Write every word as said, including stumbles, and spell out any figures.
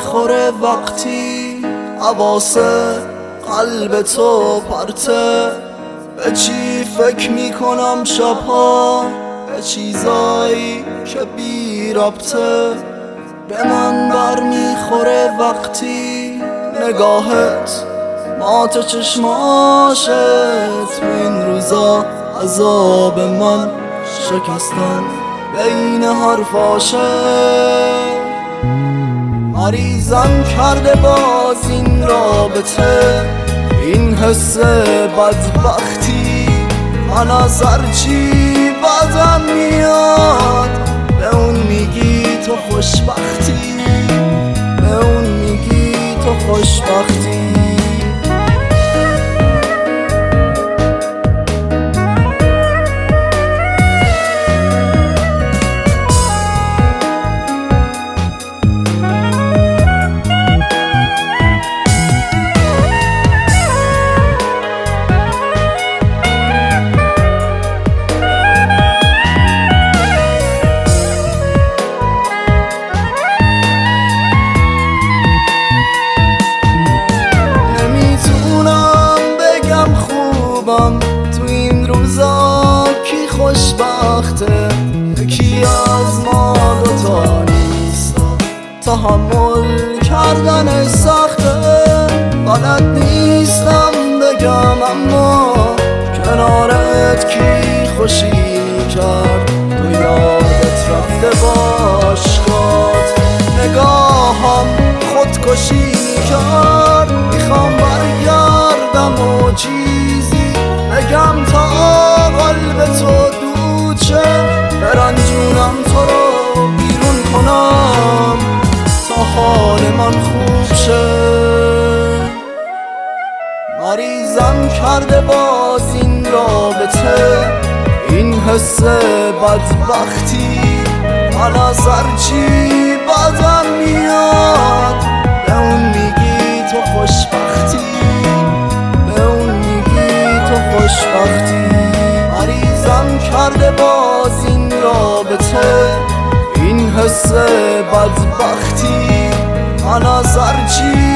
میخوره وقتی حواسه قلب تو پرته. به چی فکر میکنم شبها، به چیزایی که بی ربطه. به من بر میخوره وقتی نگاهت مات چشماشت. تو این روزا عذاب من شکستن بین حرفاشه. مریضم کرده باز این رابطه، این حس بدبختی. من از هرچی بدم میاد به اون میگی تو خوشبختی، به اون میگی تو خوشبختی. تو این روزا کی خوشبخته؟ یکی از ما دوتا نیست، تحمل کردنش سخته. بلد نیستم بگم اما کنارت کی خوشی کرد. تو یادت رفته باشگاهت، نگاهم خودکشی کرد. میخوام برگردم و چیزی بگم تا قلب تو دود شه. برنجونم تو رو بیرون کنم تا حال من خوب شه. مریضم کرده باز این رابطه، این حس بدبختی. من از هرچی بدم میاد به اون میگی تو خوشبختی، به اون میگی تو خوشبختی. مریضم کرده باز این رابطه، این حس بدبختی. من از هرچی